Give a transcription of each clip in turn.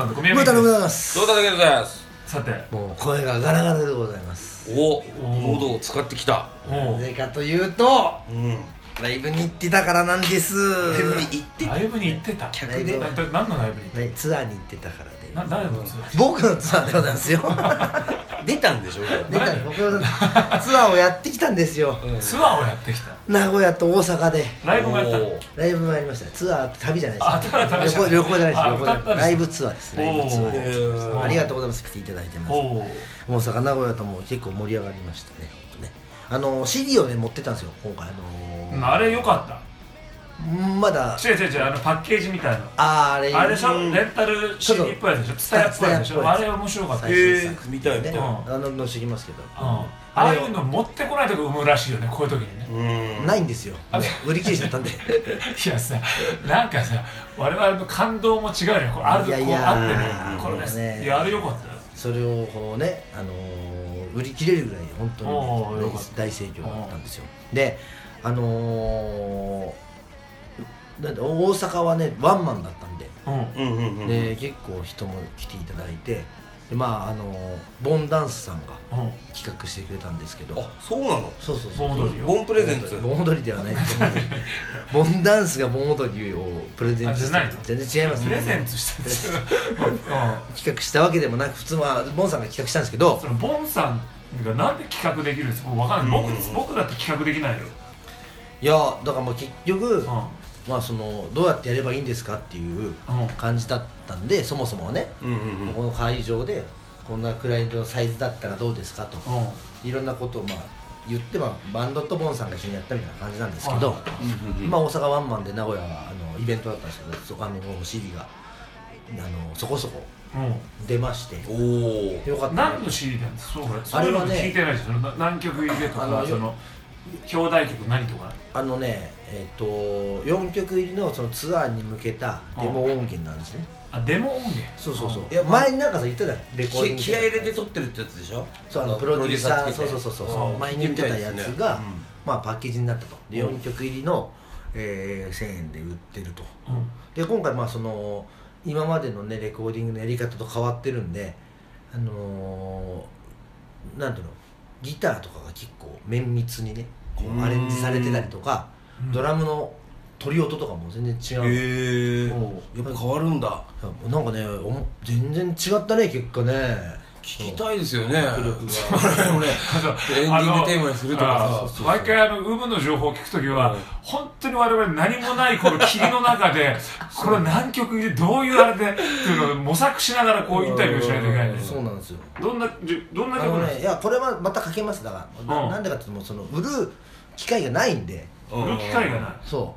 こと小宮ムータでございます。 どうだけでございます。 さて、 もう声がガラガラでございます。 喉を使ってきた。 なぜかというと、 うん。 ライブに行ってたからなんです。 ライブに行ってた。 客で何のライブに行ってた？ツアーに行ってたからで。 誰のツアー？ 僕のツアーでございますよ。 出たんでしょ。 出た僕のツアーをやってきたんですよ。 ツアーをやってきた。 名古屋と大阪でライブもやった。 ライブもやりました。ツアーって旅じゃないです。旅行じゃないです。ライブツアーです。ライブツアー。ありがとうございます。来ていただいてます。大阪名古屋とも結構盛り上がりましたね。CD をね持ってたんですよ今回。 あれ良かった。 まだ違うパッケージみたいな。あれでしょ、レンタル CD っぽいやつでしょ、ツタヤっぽいやつでしょ。あれ面白かった。 見たいね。 載せてきますけど、 ああいうの持ってこないとこ生むらしいよね、こういう時にね。 ないんですよ、売り切れちゃったんで。 いやさ、なんかさ、我々の感動も違うよね。あるこうあってね、これです。いや、あれ良かったよ。それをこうね、売り切れるぐらい本当に大盛況だったんですよ。で、大阪はねワンマンだったんで、で結構人も来ていただいて、でボンダンスさんが企画してくれたんですけど。 あ、そうなの？ そうボンプレゼンツ。 ボン踊りではないですボンダンスがボン踊りをプレゼントして、全然違います。 プレゼントしたんですよ。 企画したわけでもなく、普通はボンさんが企画したんですけど、 そのボンさんがなんで企画できるんですか？分かんない。僕だって企画できないよ。 いやだから結局、どうやってやればいいんですかっていう感じだったんで、そもそもはね、この会場でこんなくらいのサイズだったらどうですかと、いろんなことを言って、バンドとボンさんが一緒にやったみたいな感じなんですけど、大阪ワンマンで名古屋はイベントだったんですけど、CD がそこそこ出まして、よかった。 何の CD なんですか？あれはね、聞いてないですよ。何曲入れとか、表題曲何とか。 4曲入りのそのツアーに向けたデモ音源なんですね。 あ、デモ音源。 そういや、前になんかさ言ってたレコーディング気合入れて撮ってるってやつでしょ。 そう、プロデューサー、そう前に言ってたやつがパッケージになったと。で4曲入りの1000円で売ってると。で今回今までのねレコーディングのやり方と変わってるんで、なんていうの、ギターとかが結構綿密にねアレンジされてたりとか、ドラムの取り音とかも全然違う。 やっぱ変わるんだ。 なんかね、全然違ったね、結果ね。 聞きたいですよね。エンディングテーマにするとかさ。 毎回有無の情報を聞くときは、本当に我々何もないこの霧の中で、これ何曲でどういうあれでっていうのを模索しながらこうインタビューしないといけない。 そうなんですよ。 どんな曲なんですか？ いや、これはまたかけます。だからなんでかっていうと、売る機会がないんで。 売る機会がない。 そう、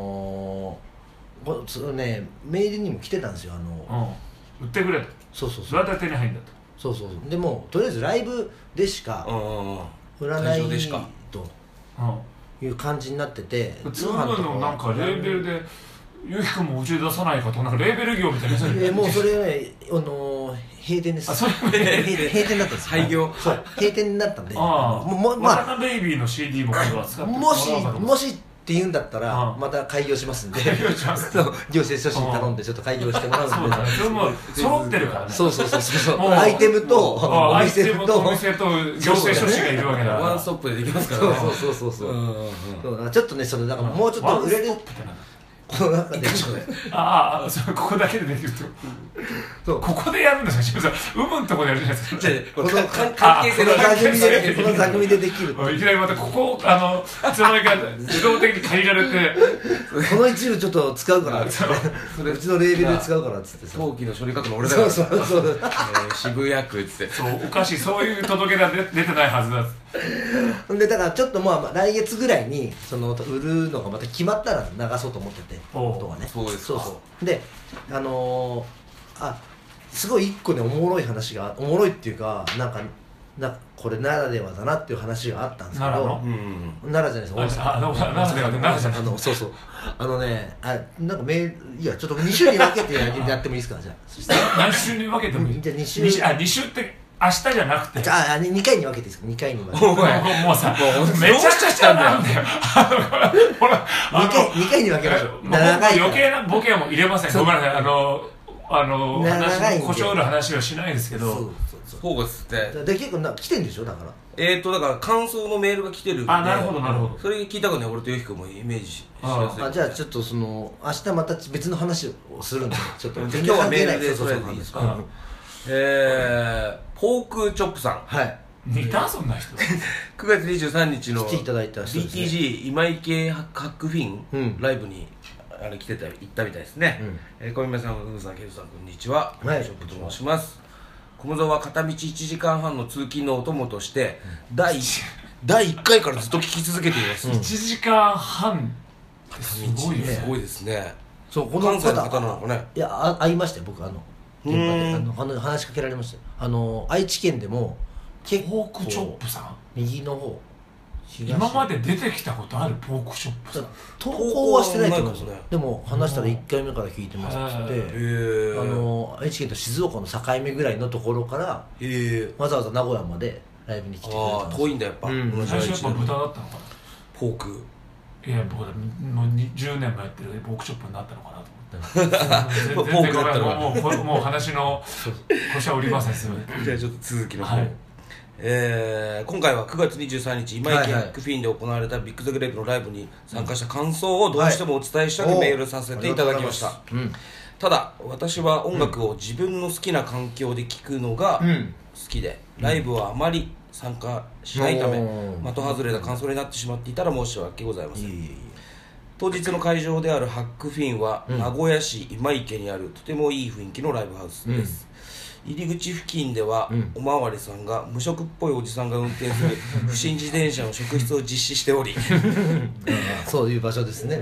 メールにも来てたんですよ。 売ってくれと。 そうどうやって手に入るんだと。 でもとりあえずライブでしか売らないという感じになってて、 通販のなんかレーベルでゆうきくんもうちで出さないかと、なんかレーベル業みたいな。 もうそれね、閉店です。閉店だったんです。 廃業。 閉店になったんで、 またベイビーの CD も今度は使ってもしって言うんだったらまた開業しますんで、行政書士に頼んでちょっと開業してもらうんで。 それも揃ってるからね。 そうアイテムとお店と行政書士がいるわけだ。 ワンストップでできますからね。 そうちょっとね、だからもうちょっと売れるこの中でここだけでできるってこと。ここでやるんですか？有無のとこでやるじゃないですか。 この関係性の座組でできる。 いきなりまたここいつの間にか自動的に借りられて、 この一部ちょっと使うからっつって、うちのレーベルで使うからっつってさ、 陶器の処理書くの俺だから、渋谷区っつって、 おかしい、そういう届けが出てないはずだっつって。 でだからちょっと来月ぐらいに売るのがまた決まったら流そうと思ってて、音はね。 そうですか。 ですごい一個ねおもろい話が、おもろいっていうか、これならではだなっていう話があったんですけど、奈良じゃないですか、 奈良では奈良じゃない。 そうなんかメール、いやちょっと2週に分けてやってもいいですか？じゃあ何週に分けてもいい？じゃあ2週って明日じゃなくて、 2回に分けていいですか？2回に分けて。 もうさ、めちゃくちゃなんだよ。 2回に分けましょう。 余計なボケはもう入れません。ごめんなさい。 胡椒の話はしないですけど、 そうですってで結構来てんでしょ。だからだから感想のメールが来てるんで、 なるほどなるほど、 それ聞いたからね、俺とヨヒ君もイメージしやすい。 じゃあちょっと明日また別の話をするんで、ちょっと今日はメールでそれでいいですか。ポークチョップさん、 はい、 いたそんな人。 9月23日の来ていただいた人ですね。 BTG 今池ハックフィンライブに来てた行ったみたいですね。小宮さん、うさん、ケルさん、こんにちは。 はい、 チョップと申します。駒沢は片道1時間半の通勤のお供として第1回からずっと聞き続けています。 1時間半ってすごいね。 すごいですね。 そう、この関西の方なのかね。 いや、会いましたよ、僕現場で話しかけられましたよ。愛知県でも結構ポークチョップさん、 右の方、 今まで出てきたことあるポークチョップさん。 投稿はしてないと思うんですよ。でも話したら1回目から聞いてますって言って、愛知県と静岡の境目ぐらいのところからわざわざ名古屋までライブに来てくれたんです。 遠いんだやっぱ。 最初やっぱ豚だったのかな、 ポーク。 いや、僕もう10年もやってるポークチョップになったのかなと思って。全然ごめん、もう話の腰は折りません。 じゃあちょっと続きの方。今回は9月23日今池ハックフィンで行われたビッグザグレープのライブに参加した感想をどうしてもお伝えしたくメールさせていただきました。ただ私は音楽を自分の好きな環境で聴くのが好きで、ライブはあまり参加しないため的外れな感想になってしまっていたら申し訳ございません。当日の会場であるハックフィンは名古屋市今池にあるとてもいい雰囲気のライブハウスです。入り口付近ではおまわりさんが無職っぽいおじさんが運転する不審自転車の職質を実施しておりそういう場所ですね。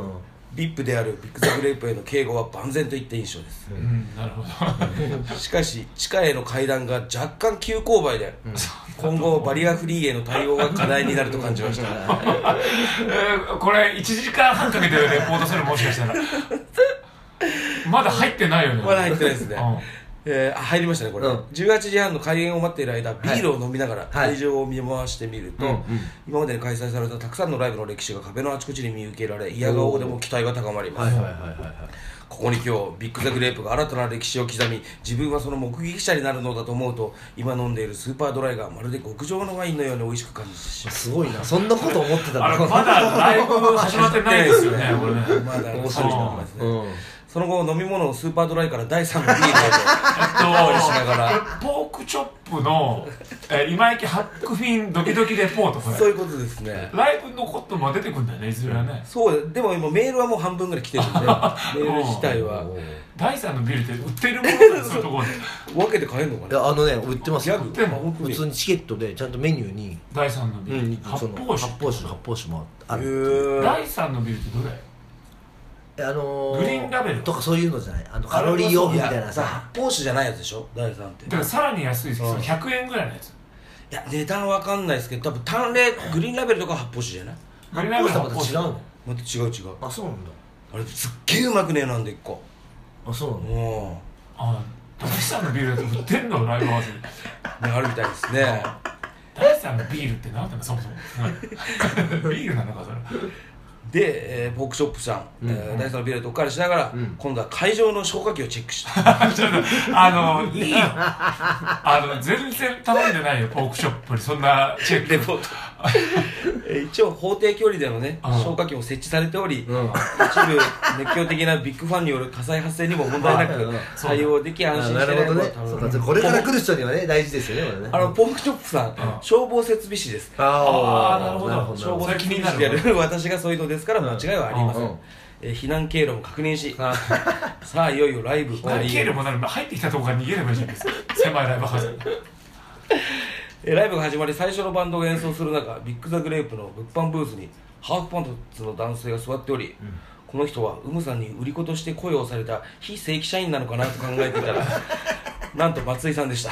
VIP であるビッグザグレープへの警護は万全といった印象です。 なるほど。しかし地下への階段が若干急勾配で、今後バリアフリーへの対応が課題になると感じました。 これ1時間半かけてレポートする、もしかしたらまだ入ってないよね。 まだ入ってないですね。入りましたねこれ。18時半の開演を待っている間、ビールを飲みながら会場を見回してみると、今までに開催されたたくさんのライブの歴史が壁のあちこちに見受けられ、嫌顔でも期待が高まります。ここに今日ビッグザグレープが新たな歴史を刻み、自分はその目撃者になるのだと思うと、今飲んでいるスーパードライがまるで極上のワインのように美味しく感じてしまう。 すごいな、そんなこと思ってたの。 まだライブ始まってないですよね。これまだ面白いなですね。その後飲み物をスーパードライから第3のビールへとしながらポークチョップの今池ハックフィンドキドキレポート、これそういうことですね。 ライブのことも出てくるんだよね、いずれはね。 そうでも今メールはもう半分ぐらい来てるんでメール自体は第3のビールって売ってるものなんですよ。ところで分けて買えるのかな。 売ってますよ。普通にチケットでちゃんとメニューに第3のビール、発泡酒もある。第3のビールってどれ？グリーンラベルとかそういうのじゃない、カロリーオフみたいなさ、 発泡酒じゃないやつでしょ第3って。 だからさらに安いですけど、100円ぐらいのやつ。 いや値段わかんないですけど、多分単麗グリーンラベルとか発泡酒じゃない。 グリーンラベルとまた違うの？ また違う。 あ、そうなんだ。 あれすっげえうまくねえなんで1個。 あ、そうなんだ。 第3のビールだと売ってんのライブハウスにあるみたいですね。 第3のビールって何だろう、そもそもビールなのかそれで、ポークショップさん、第3のビールとおかわりしながら、今度は会場の消火器をチェックした。 ちょっといいよ、全然頼んでないよ、ポークショップにそんなチェックレポート一応法定距離でのね消火器も設置されており、一部熱狂的なビッグファンによる火災発生にも問題なく対応でき安心してね。 これから来る人にはね大事ですよね。 ポークショップさん消防設備士です。 ああ、なるほど。 消防設備士でやる私がそういうのですから間違いはありません。避難経路も確認し、さあいよいよライブ。 避難経路も入ってきたところから逃げればいいじゃないですか。狭いライブハウス。 ライブが始まり最初のバンドが演奏する中、ビッグザグレープの物販ブースにハーフパンツの男性が座っており、この人はウムさんに売り子として雇用された非正規社員なのかなと考えていたらなんと松井さんでした。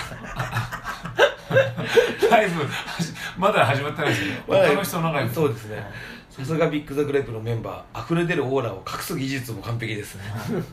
ライブまだ始まってないですけど、他の人のライブ。 そうですね。さすがビッグザグレープのメンバー、溢れ出るオーラを隠す技術も完璧ですね。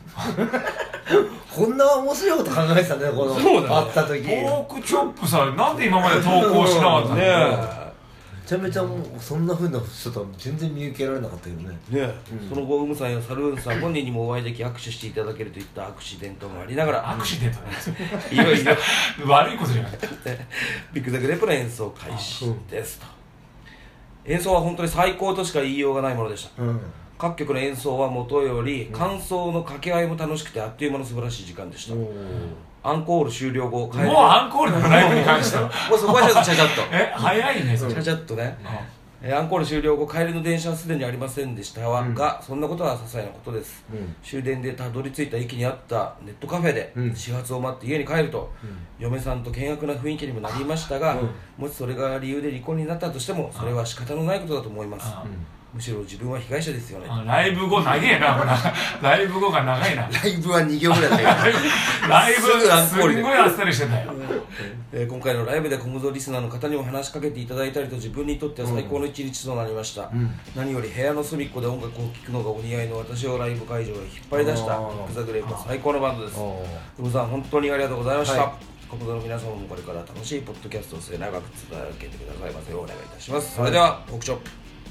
こんな面白いこと考えてたんだよ、この会った時。 ポークチョップさん、なんで今まで投稿しなかったんだよ。 めちちゃめちゃもうそんな風な人とは全然見受けられなかったけどね。 その後ウムさんやサルーンさん本人にもお会いでき握手していただけるといったアクシデントもありながらアクシデントねいよいよ悪いことじゃなくてビッグザグレープの演奏開始ですと。演奏は本当に最高としか言いようがないものでした。各曲の演奏はもとより感想の掛け合いも楽しくてあっという間の素晴らしい時間でした。アンコール終了後もうアンコールのライブに関してはもうそこはちょっとちゃちゃっと早いねそれちゃちゃっとね、アンコール終了後帰りの電車はすでにありませんでしたが、そんなことは些細なことです、終電でたどり着いた駅にあったネットカフェで始発を待って家に帰ると、嫁さんと険悪な雰囲気にもなりましたが、もしそれが理由で離婚になったとしてもそれは仕方のないことだと思います。むしろ自分は被害者ですよね。 ライブ後長えな、ライブ後が長いな。 ライブは2行ぐらいだよ。 ライブすんごいあっさりしてたよ。 今回のライブでコムゾリスナーの方にも話しかけていただいたりと自分にとっては最高の一日となりました、何より部屋の隅っこで音楽を聴くのがお似合いの私をライブ会場へ引っ張り出したビッグザグレープは最高のバンドです。ウムさん本当にありがとうございました。コムゾの皆様もこれから楽しいポッドキャストを末永く続けてくださいませようお願いいたします。それではポークチョップ。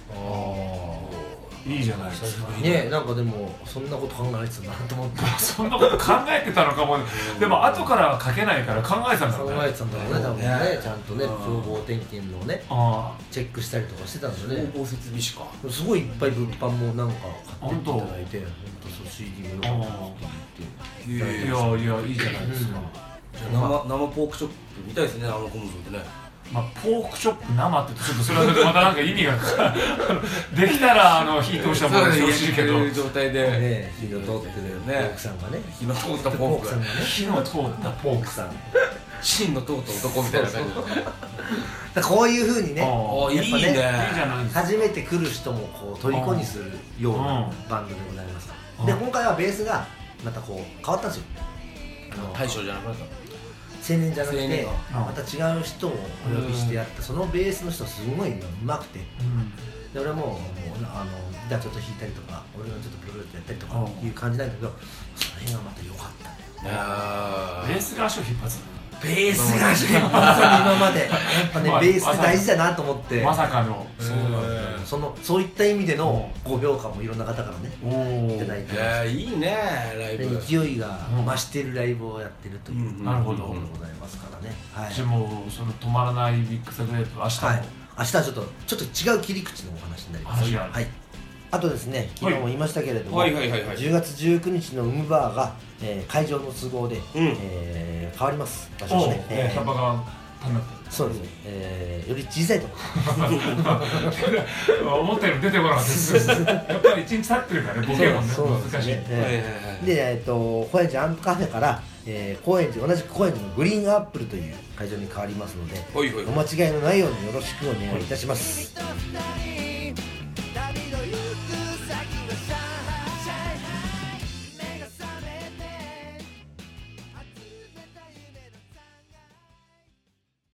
いいじゃないですかね。なんかでもそんなこと考えてたなと思ってそんなこと考えてたのかも。でも後からは書けないから考えてたんだろうね。 考えてたんだろうね、多分ね。ちゃんとね情報点検のねチェックしたりとかしてたんだよね。 総合設備士かすごいいっぱい物販もなんか買っていただいて、本当そう CD もよかったって言って。 いやいいじゃないですか。 生ポークチョップみたいですね、コムゾってね。 ポークチョップ生ってちょっとそれはまたなんか意味ができたら火通したものにしてほしいけど状態で火の通ってるポークさんがね、 火の通ったポークさんがね、 火の通ったポークさん、 芯の通った男みたいな感じ。 こういう風にね、 いいね、いいじゃないですか。 初めて来る人もこう虜にするようなバンドでございます。で今回はベースがまたこう変わったんですよ。 大将じゃなくなった青年じゃなくてまた違う人をお呼びしてやった。そのベースの人すごいうまくて、で俺もギターちょっと弾いたりとか俺がちょっとプログラムやったりとかいう感じなんだけど、その辺がまた良かったんだよ。 ベースが足を引っ張つ。 ベースが足を引っ張つ今までやっぱねベース大事だなと思って。 まさかのそういった意味でのご評価もいろんな方からねいただいてます。 いいね、ライブ勢いが増しているライブをやってるというなるほどところでございますからね。 じゃあもうその止まらないビッグザグレープ明日も明日はちょっと違う切り口のお話になります。はい。あとですね、昨日も言いましたけれども、10月19日のウムバーが会場の都合で変わります。場所がね。 キャパがそうですね。より小さいところ。思ったより出てこなかったです。やっぱり1日経ってるからね、ボケもね難しい。 で、高円寺アントカフェから同じく高円寺のグリーンアップルという会場に変わりますので、お間違いのないようによろしくお願いいたします。